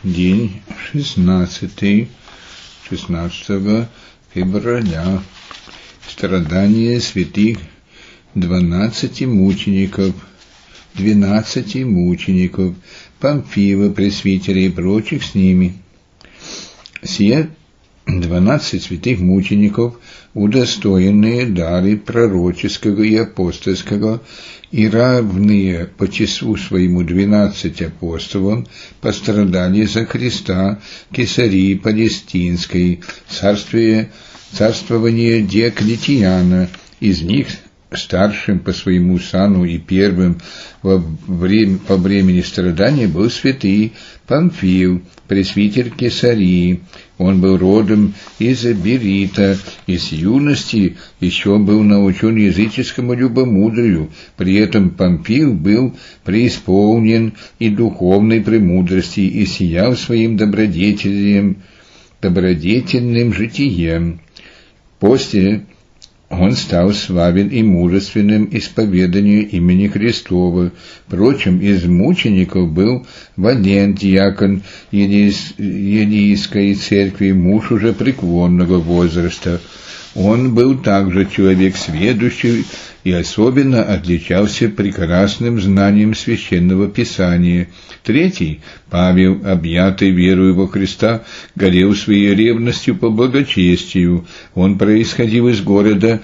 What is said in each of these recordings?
день 16 февраля. Страдания святых 12 мучеников, Памфила, пресвитера и прочих с ними. Все 12 святых мучеников, удостоенные дары пророческого и апостольского, и равные по числу своему 12 апостолам, пострадали за Христа в Кесарии Палестинской, царствование Диоклетиана. Из них старшим по своему сану и первым по времени страдания был святый Памфил, пресвитер Кесарии. Он был родом из Берита, и с юности еще был научен языческому любомудрию. При этом Памфил был преисполнен и духовной премудрости, и сиял своим добродетельным житием. После он стал славен и мужественным исповеданию имени Христова. Впрочем, из мучеников был Валент, диакон Елийской церкви, муж уже преклонного возраста. Он был также человек сведущий и особенно отличался прекрасным знанием священного писания. Третий, Павел, объятый верою во Христа, горел своей ревностью по благочестию. Он происходил из города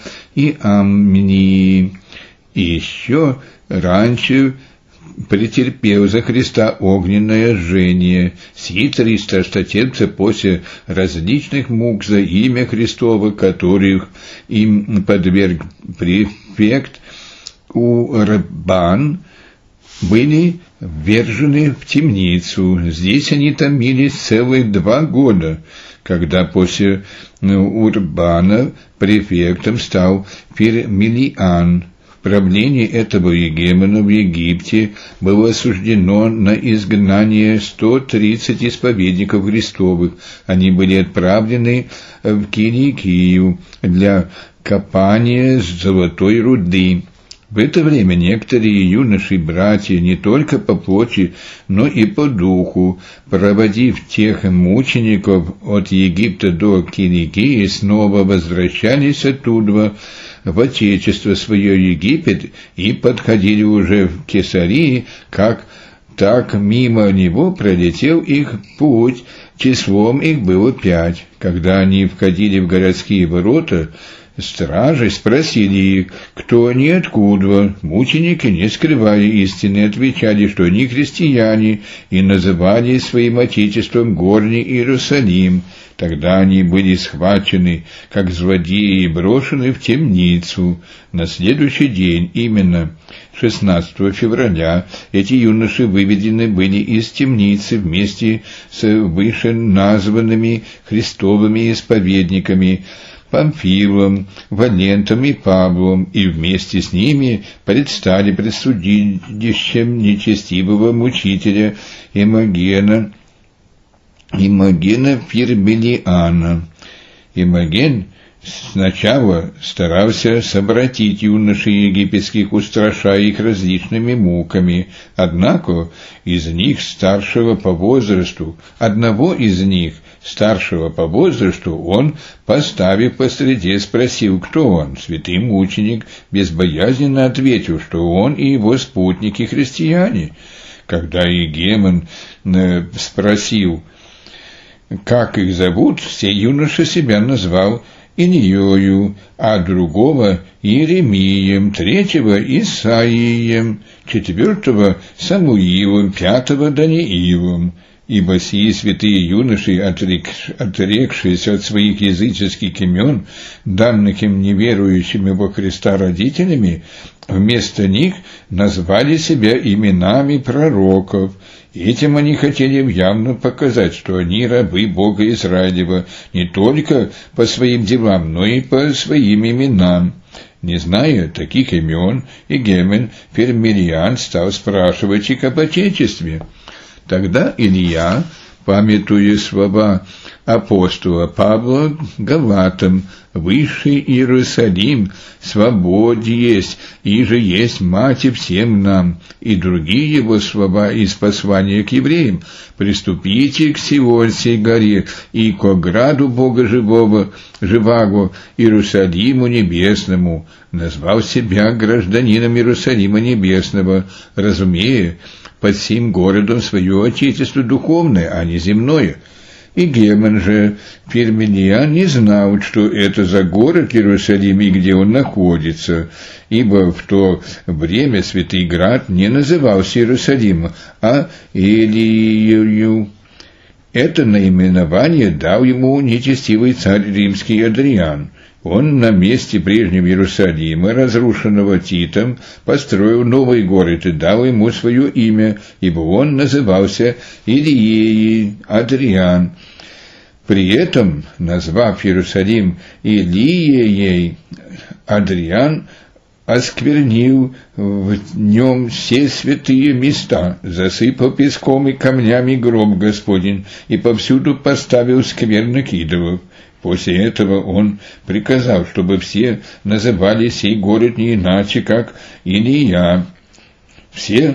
Иамнии и еще раньше претерпел за Христа огненное жжение. Сии 300 страстенцы после различных мук за имя Христово, которых им подверг префект Урбан, были ввержены в темницу. Здесь они томились целых 2 года, когда после Урбана префектом стал Фермилиан. В правлении этого егемона в Египте было осуждено на изгнание 130 исповедников Христовых. Они были отправлены в Киликию для копания золотой руды. В это время некоторые юноши-братья не только по плоти, но и по духу, проводив тех мучеников от Египта до Киликии, снова возвращались оттуда в отечество свое Египет и подходили уже в Кесарии, так мимо него пролетел их путь, числом их было 5. Когда они входили в городские ворота, стражи спросили их, кто они, откуда. Мученики, не скрывая истины, отвечали, что они христиане, и называли своим отечеством горний Иерусалим. Тогда они были схвачены, как злодеи, и брошены в темницу. На следующий день, именно 16 февраля, эти юноши выведены были из темницы вместе с вышеназванными христовыми исповедниками Памфилом, Валентом и Павлом, и вместе с ними предстали пред судилищем нечестивого мучителя Имогена Фермилиана. Имоген сначала старался совратить юношей египетских, устрашая их различными муками. Однако одного из них, старшего по возрасту, он, поставив посреди, спросил, кто он. Святый мученик безбоязненно ответил, что он и его спутники христиане. Когда егемон спросил, как их зовут, все юноша себя назвал Ильею, а другого Иеремием, третьего Исаием, 4 Самуилом, 5 Даниилом. Ибо сии святые юноши, отрекшиеся от своих языческих имен, данных им неверующими во Христа родителями, вместо них назвали себя именами пророков. Этим они хотели явно показать, что они рабы Бога Израилева не только по своим делам, но и по своим именам. Не зная таких имен, егемен Фермилиан стал спрашивать их об отечестве. Тогда Илья, памятуя слова апостола Павла Галатам: «Высший Иерусалим, свободе есть, и же есть Матерь всем нам», и другие его слова из послания к евреям: «Приступите к Сионской горе и к ограду Бога живого, Иерусалиму небесному», назвал себя гражданином Иерусалима небесного, разумея под сим городом свое отечество духовное, а не земное. И Гемон же, Фирминиян, не знал, что это за город Иерусалим и где он находится, ибо в то время Святый Град не назывался Иерусалимом, а Илиею. Это наименование дал ему нечестивый царь римский Адриан. Он на месте прежнего Иерусалима, разрушенного Титом, построил новый город и дал ему свое имя, ибо он назывался Илией Адриан. При этом, назвав Иерусалим Илией, Адриан осквернил в нем все святые места, засыпал песком и камнями гроб Господень и повсюду поставил скверных идолов. После этого он приказал, чтобы все называли сей город не иначе, как Илия. Все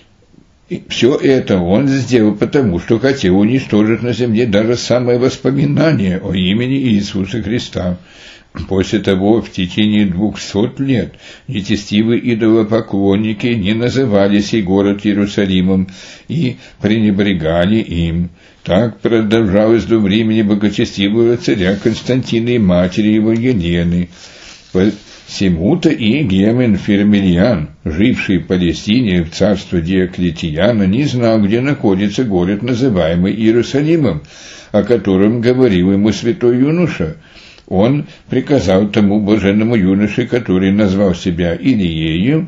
это он сделал потому, что хотел уничтожить на земле даже самое воспоминание о имени Иисуса Христа. После того, в течение 200 лет, нечестивые идолопоклонники не называли сей город Иерусалимом и пренебрегали им. Так продолжалось до времени благочестивого царя Константина и матери его Елены. Посему-то и Гемон Фирминиян, живший в Палестине в царстве Диоклетиана, не знал, где находится город, называемый Иерусалимом, о котором говорил ему святой юноша. Он приказал тому блаженному юноше, который назвал себя Илиею,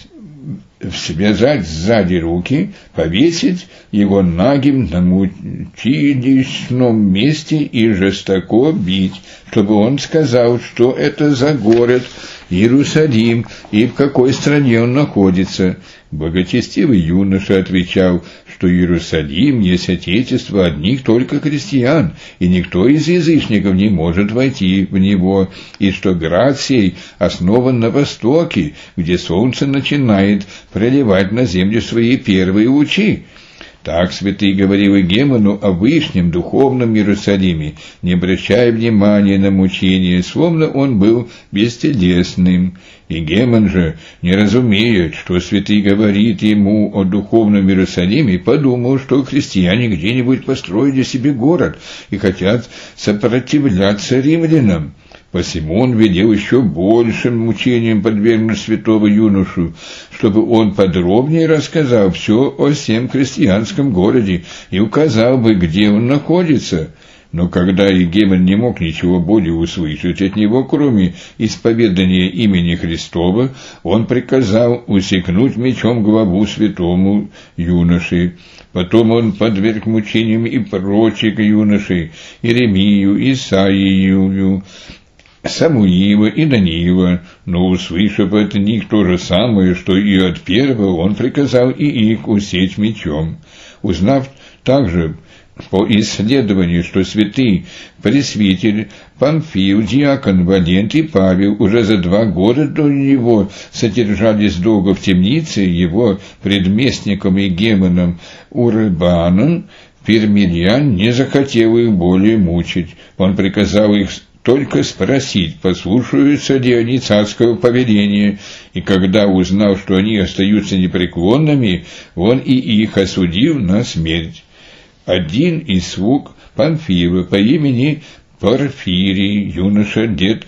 связать сзади руки, повесить его нагим на мученичном месте и жестоко бить, чтобы он сказал, что это за город Иерусалим и в какой стране он находится. Благочестивый юноша отвечал, что Иерусалим есть отечество одних только христиан, и никто из язычников не может войти в него, и что град сей основан на востоке, где солнце начинает проливать на землю свои первые лучи. Так святый говорил и Гемону о вышнем духовном Иерусалиме, не обращая внимания на мучения, словно он был бестелесным. И Гемон же, не разумея, что святый говорит ему о духовном Иерусалиме, подумал, что христиане где-нибудь построили себе город и хотят сопротивляться римлянам. Посему он велел еще большим мучениям подвергнуть святого юношу, чтобы он подробнее рассказал все о всем христианском городе и указал бы, где он находится. Но когда Гемон не мог ничего более услышать от него, кроме исповедания имени Христова, он приказал усекнуть мечом главу святому юноше. Потом он подверг мучениям и прочих юношей: Иеремию, Исаию, Самуила и Даниила, но, услышав от них то же самое, что и от первого, он приказал и их усечь мечом. Узнав также по исследованию, что святый пресвитер Памфил, диакон Валент и Павел уже за 2 года до него содержались долго в темнице, его предместником и Гемоном Урбаном, Фирминиян не захотел их более мучить. Он приказал их только спросить, послушаются ли они царского повеления, и когда узнал, что они остаются непреклонными, он и их осудил на смерть. Один из слуг Памфила по имени Порфирий, юноша лет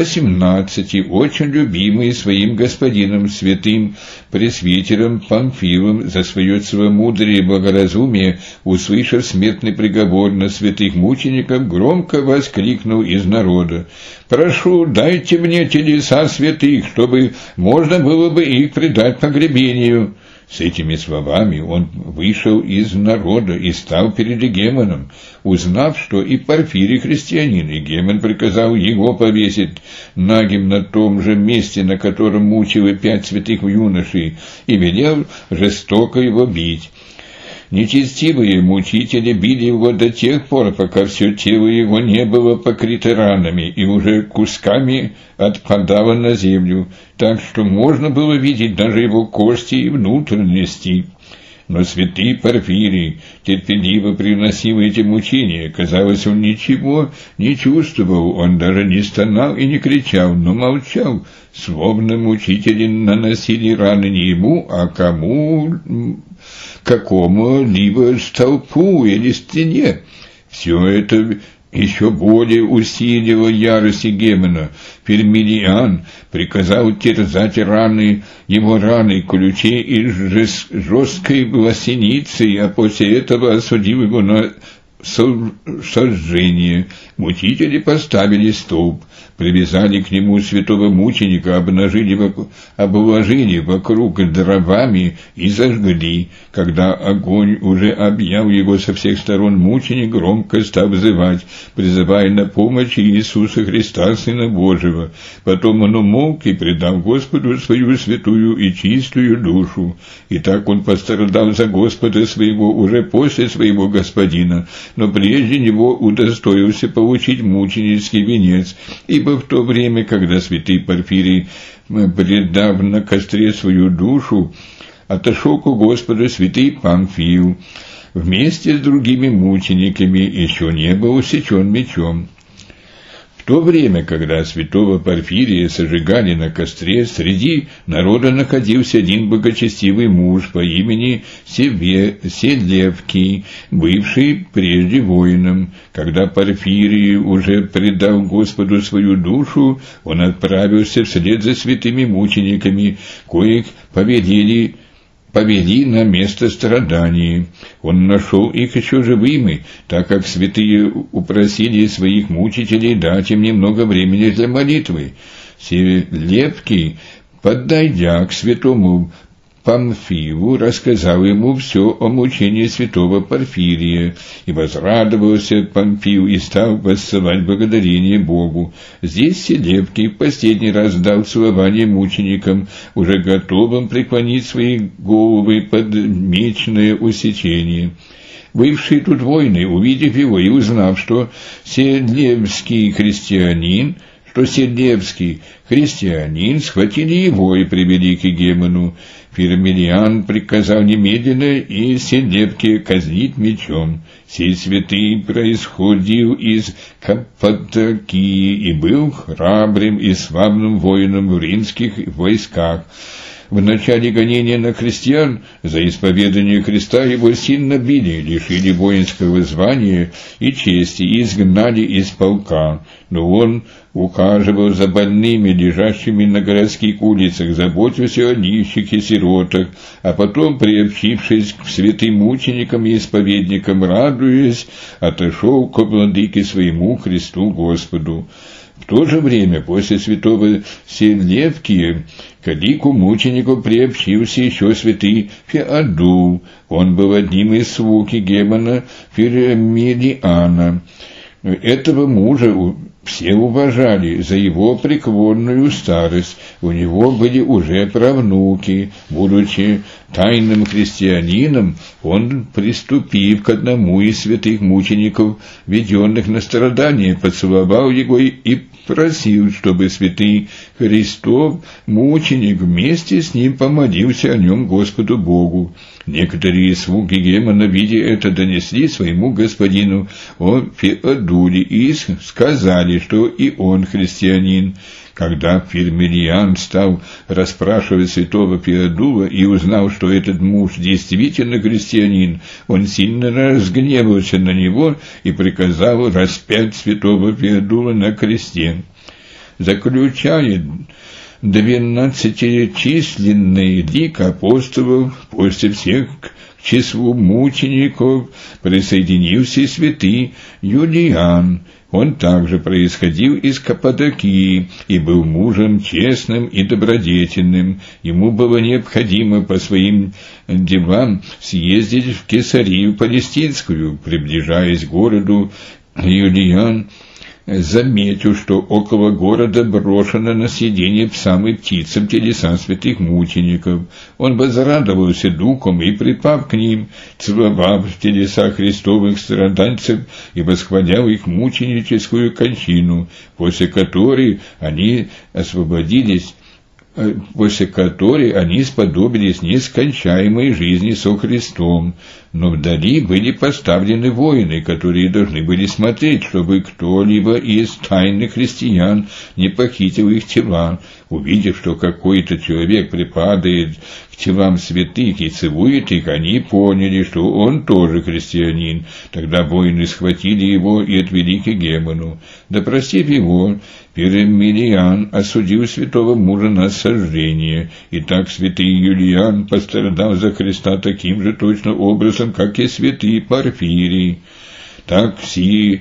18, очень любимый своим господином святым пресвитером Памфилом за свое целомудрие и благоразумие, услышав смертный приговор на святых мучеников, громко воскликнул из народа: «Прошу, дайте мне телеса святых, чтобы можно было бы их предать погребению». С этими словами он вышел из народа и стал перед Гемоном. Узнав, что и Порфирий христианин, и Гемон приказал его повесить нагим на том же месте, на котором мучил и 5 святых юношей, и велел жестоко его бить. Нечестивые мучители били его до тех пор, пока все тело его не было покрыто ранами и уже кусками отпадало на землю, так что можно было видеть даже его кости и внутренности. Но святый Порфирий терпеливо приносил эти мучения. Казалось, он ничего не чувствовал, он даже не стонал и не кричал, но молчал, словно мучители наносили раны не ему, а какому-либо столпу или стене. Все это еще более усилило ярость Гемона. Фирмилиан приказал терзать его раны ключей и жесткой лосиницей, а после этого осудил его на сожжение. Мучители поставили столб, привязали к нему святого мученика, обложили вокруг дровами и зажгли. Когда огонь уже объял его со всех сторон, мученик громко стал взывать, призывая на помощь Иисуса Христа, Сына Божьего. Потом он умолк и предал Господу свою святую и чистую душу. И так он пострадал за Господа своего уже после своего Господина, но прежде него удостоился получить мученический венец, ибо в то время, когда святый Порфирий, предав на костре свою душу, отошел к Господу, святый Памфил вместе с другими мучениками еще не был усечен мечом. В то время, когда святого Порфирия сожигали на костре, среди народа находился один богочестивый муж по имени Селевкий, бывший прежде воином. Когда Порфирий уже предал Господу свою душу, он отправился вслед за святыми мучениками, коих повели на место страданий. Он нашел их еще живыми, так как святые упросили своих мучителей дать им немного времени для молитвы. Селевкий, подойдя к святому Памфилу, рассказал ему все о мучении святого Порфирия, и возрадовался Памфил и стал воссылать благодарение Богу. Здесь Селевкий в последний раз дал целование мученикам, уже готовым преклонить свои головы под мечное усечение. Бывшие тут воины, увидев его и узнав, что Селевский христианин, схватили его и привели к Гемону. Фирмилиан приказал немедленно и Селевкия казнить мечом. Сей святый происходил из Каппадокии и был храбрым и славным воином в римских войсках. В начале гонения на христиан за исповедание Христа его сильно били, лишили воинского звания и чести и изгнали из полка. Но он ухаживал за больными, лежащими на городских улицах, заботился о нищих и сиротах, а потом, приобщившись к святым мученикам и исповедникам, радуясь, отошел к владыке своему Христу Господу. В то же время, после святого Селевкия, к лику мучеников приобщился еще святый Феодул. Он был одним из слуг Гемона Фирмилиана. Этого мужа все уважали за его преклонную старость. У него были уже правнуки. Будучи тайным христианином, он, приступив к одному из святых мучеников, веденных на страдания, поцеловал его и просил, чтобы святый Христов, мученик, вместе с ним помолился о нем Господу Богу. Некоторые слуги Гемона, видя это, донесли своему господину о Феодуле и сказали, что и он христианин. Когда Фирмилиан стал расспрашивать святого Феодула и узнал, что этот муж действительно христианин, он сильно разгневался на него и приказал распять святого Феодула на кресте. Заключая 12-численный лик апостолов, после всех к числу мучеников присоединился и святый Юлиан. Он также происходил из Каппадокии и был мужем честным и добродетельным. Ему было необходимо по своим делам съездить в Кесарию Палестинскую. Приближаясь к городу Юлиан заметил, что около города брошено на съедение псам и птицам телеса святых мучеников. Он возрадовался духом и, припав к ним, целовав телеса христовых страдальцев и восхвалял их мученическую кончину, после которой они сподобились нескончаемой жизни со Христом. Но вдали были поставлены воины, которые должны были смотреть, чтобы кто-либо из тайных христиан не похитил их тела. Увидев, что какой-то человек припадает к телам святых и целует их, они поняли, что он тоже христианин. Тогда воины схватили его и отвели к Гемону. Допросив его, Перемилиан осудил святого мужа на сожжение. И так святый Юлиан пострадал за Христа таким же точно образом, как и святый Порфирий. Так все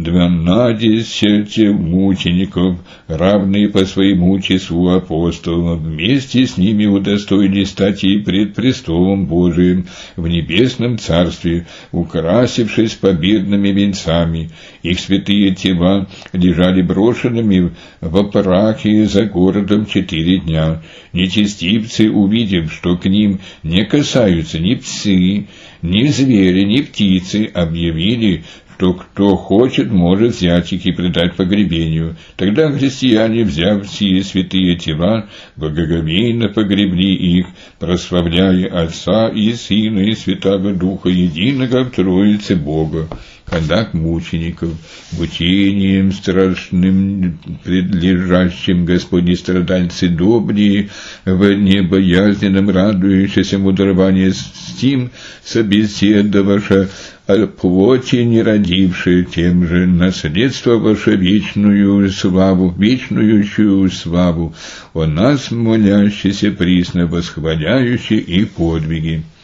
12 мучеников, равные по своему числу апостолов, вместе с ними удостоились стати пред престолом Божиим в небесном царстве, украсившись победными венцами. Их святые тела лежали брошенными во прахе за городом 4 дня. Нечестивцы, увидев, что к ним не касаются ни псы, ни звери, ни птицы, объявили, что кто хочет, может взять их и предать погребению. Тогда христиане, взяв сие святые тела, благоговейно погребли их, прославляя Отца и Сына и Святого Духа, единого в Троице Бога. Когда мучеников, мучением страшным предлежащим Господи страдальцы добрые, в небоязненном радующемся мудрование с тем собеседовавши о плоти не родившие, тем же наследство ваше вечную славу, вечную славу, о нас молящийся, присно восхваляющий и подвиги.